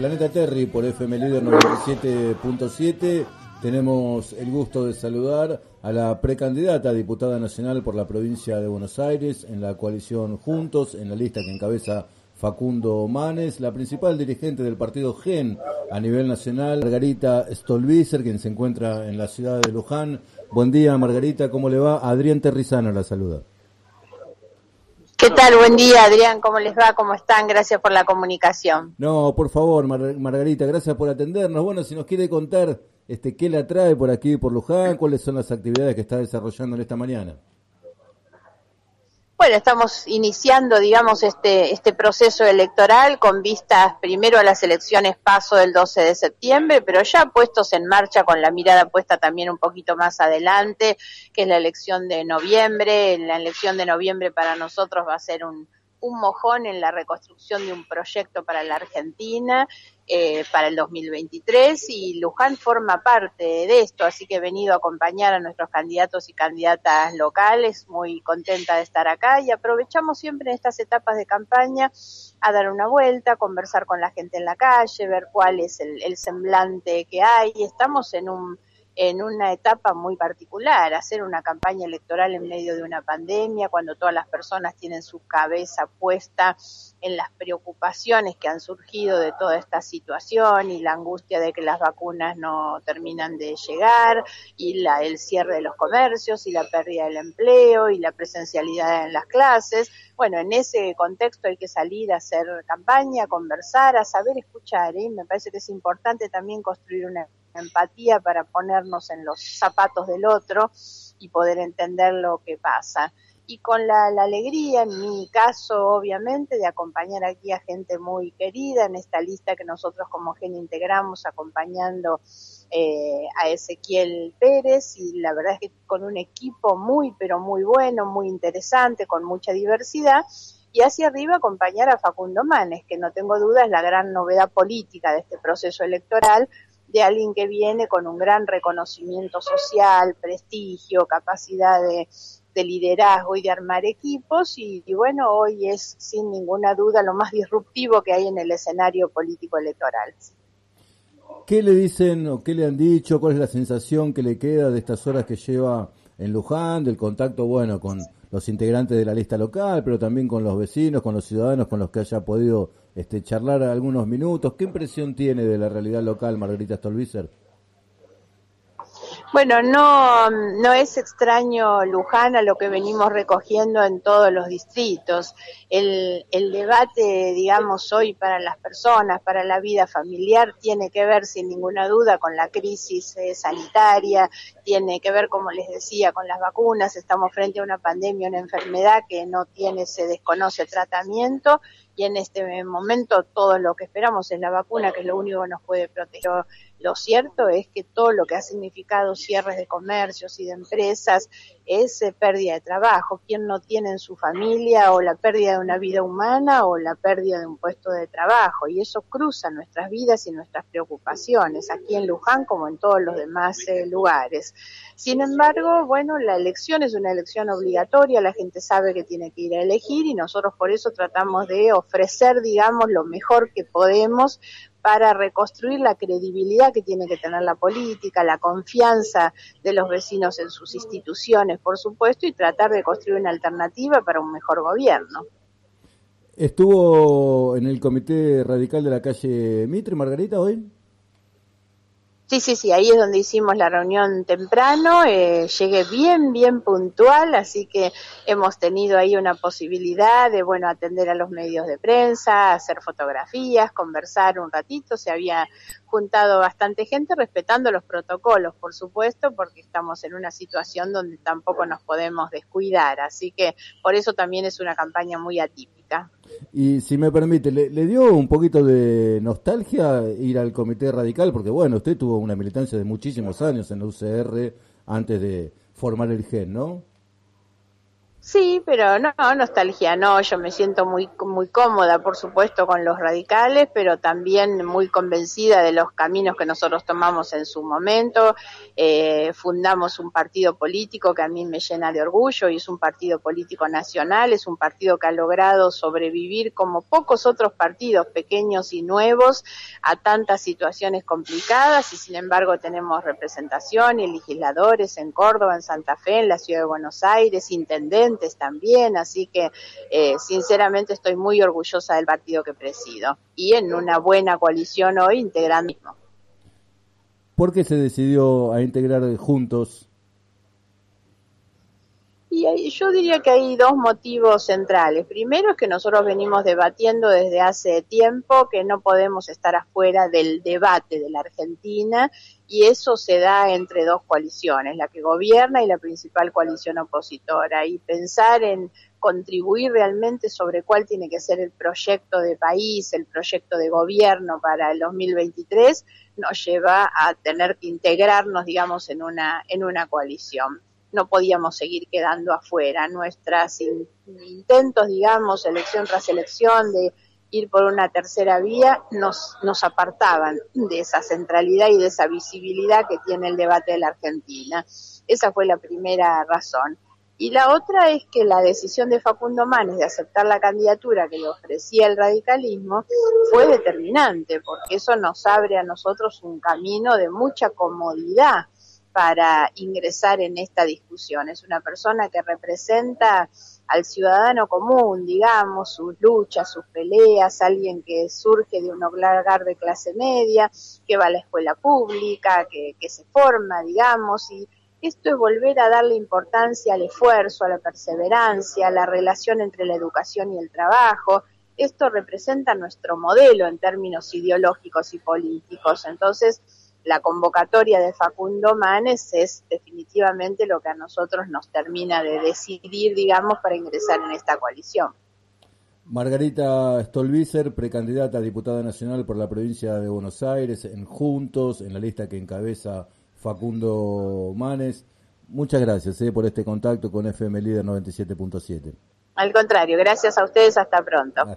Planeta Terry por FM Líder 97.7. Tenemos el gusto de saludar a la precandidata a diputada nacional por la provincia de Buenos Aires en la coalición Juntos, en la lista que encabeza Facundo Manes, la principal dirigente del partido GEN a nivel nacional, Margarita Stolbizer, quien se encuentra en la ciudad de Luján. Buen día, Margarita, ¿cómo le va? Adrián Terrizano la saluda. ¿Qué tal? Buen día, Adrián. ¿Cómo les va? ¿Cómo están? Gracias por la comunicación. No, por favor, Margarita, gracias por atendernos. Bueno, si nos quiere contar qué la trae por aquí, por Luján, cuáles son las actividades que está desarrollando en esta mañana. Bueno, estamos iniciando, digamos, este proceso electoral con vistas primero a las elecciones PASO del 12 de septiembre, pero ya puestos en marcha con la mirada puesta también un poquito más adelante, que es la elección de noviembre. La elección de noviembre para nosotros va a ser un mojón en la reconstrucción de un proyecto para la Argentina para el 2023, y Luján forma parte de esto, así que he venido a acompañar a nuestros candidatos y candidatas locales, muy contenta de estar acá, y aprovechamos siempre en estas etapas de campaña a dar una vuelta, conversar con la gente en la calle, ver cuál es el semblante que hay. Estamos en una etapa muy particular, hacer una campaña electoral en medio de una pandemia, cuando todas las personas tienen su cabeza puesta en las preocupaciones que han surgido de toda esta situación y la angustia de que las vacunas no terminan de llegar, y el cierre de los comercios y la pérdida del empleo y la presencialidad en las clases. Bueno, en ese contexto hay que salir a hacer campaña, a conversar, a saber escuchar, ¿eh? Me parece que es importante también construir una empatía para ponernos en los zapatos del otro y poder entender lo que pasa. Y con la alegría, en mi caso, obviamente, de acompañar aquí a gente muy querida en esta lista que nosotros como GEN integramos, acompañando a Ezequiel Pérez, y la verdad es que con un equipo muy, pero muy bueno, muy interesante, con mucha diversidad. Y hacia arriba acompañar a Facundo Manes, que no tengo duda es la gran novedad política de este proceso electoral, de alguien que viene con un gran reconocimiento social, prestigio, capacidad de liderazgo y de armar equipos, y bueno, hoy es sin ninguna duda lo más disruptivo que hay en el escenario político electoral. ¿Qué le dicen o qué le han dicho? ¿Cuál es la sensación que le queda de estas horas que lleva en Luján, del contacto, bueno, con los integrantes de la lista local, pero también con los vecinos, con los ciudadanos con los que haya podido charlar algunos minutos? ¿Qué impresión tiene de la realidad local, Margarita Stolbizer? Bueno, no es extraño Luján a lo que venimos recogiendo en todos los distritos. El debate, digamos, hoy para las personas, para la vida familiar, tiene que ver sin ninguna duda con la crisis sanitaria, tiene que ver, como les decía, con las vacunas. Estamos frente a una pandemia, una enfermedad que se desconoce tratamiento, y en este momento todo lo que esperamos es la vacuna, que es lo único que nos puede proteger. Lo cierto es que todo lo que ha significado cierres de comercios y de empresas es pérdida de trabajo. ¿Quién no tiene en su familia o la pérdida de una vida humana o la pérdida de un puesto de trabajo? Y eso cruza nuestras vidas y nuestras preocupaciones, aquí en Luján como en todos los demás lugares. Sin embargo, bueno, la elección es una elección obligatoria, la gente sabe que tiene que ir a elegir, y nosotros por eso tratamos de ofrecer, digamos, lo mejor que podemos para reconstruir la credibilidad que tiene que tener la política, la confianza de los vecinos en sus instituciones, por supuesto, y tratar de construir una alternativa para un mejor gobierno. ¿Estuvo en el comité radical de la calle Mitre, Margarita, hoy? Sí, ahí es donde hicimos la reunión temprano, llegué bien puntual, así que hemos tenido ahí una posibilidad de, bueno, atender a los medios de prensa, hacer fotografías, conversar un ratito. Se había juntado bastante gente, respetando los protocolos, por supuesto, porque estamos en una situación donde tampoco nos podemos descuidar, así que por eso también es una campaña muy atípica. Y si me permite, ¿le dio un poquito de nostalgia ir al comité radical? Porque bueno, usted tuvo una militancia de muchísimos años en la UCR antes de formar el GEN, ¿no? Sí, pero no, nostalgia no, yo me siento muy cómoda, por supuesto, con los radicales, pero también muy convencida de los caminos que nosotros tomamos en su momento. Fundamos un partido político que a mí me llena de orgullo y es un partido político nacional, es un partido que ha logrado sobrevivir como pocos otros partidos pequeños y nuevos a tantas situaciones complicadas y sin embargo tenemos representación y legisladores en Córdoba, en Santa Fe, en la Ciudad de Buenos Aires, intendentes también, así que sinceramente estoy muy orgullosa del partido que presido y en una buena coalición hoy integrando mismo. ¿Por qué se decidió a integrar Juntos? Y yo diría que hay dos motivos centrales. Primero es que nosotros venimos debatiendo desde hace tiempo que no podemos estar afuera del debate de la Argentina y eso se da entre dos coaliciones, la que gobierna y la principal coalición opositora. Y pensar en contribuir realmente sobre cuál tiene que ser el proyecto de país, el proyecto de gobierno para el 2023, nos lleva a tener que integrarnos, digamos, en una coalición. No podíamos seguir quedando afuera. Nuestros intentos, digamos, elección tras elección, de ir por una tercera vía, nos apartaban de esa centralidad y de esa visibilidad que tiene el debate de la Argentina. Esa fue la primera razón. Y la otra es que la decisión de Facundo Manes de aceptar la candidatura que le ofrecía el radicalismo fue determinante, porque eso nos abre a nosotros un camino de mucha comodidad para ingresar en esta discusión. Es una persona que representa al ciudadano común, digamos, sus luchas, sus peleas, alguien que surge de un hogar de clase media, que va a la escuela pública, que se forma, digamos, y esto es volver a darle importancia al esfuerzo, a la perseverancia, a la relación entre la educación y el trabajo. Esto representa nuestro modelo en términos ideológicos y políticos. Entonces, la convocatoria de Facundo Manes es definitivamente lo que a nosotros nos termina de decidir, digamos, para ingresar en esta coalición. Margarita Stolbizer, precandidata a diputada nacional por la provincia de Buenos Aires, en Juntos, en la lista que encabeza Facundo Manes. Muchas gracias por este contacto con FM Líder 97.7. Al contrario, gracias a ustedes, hasta pronto.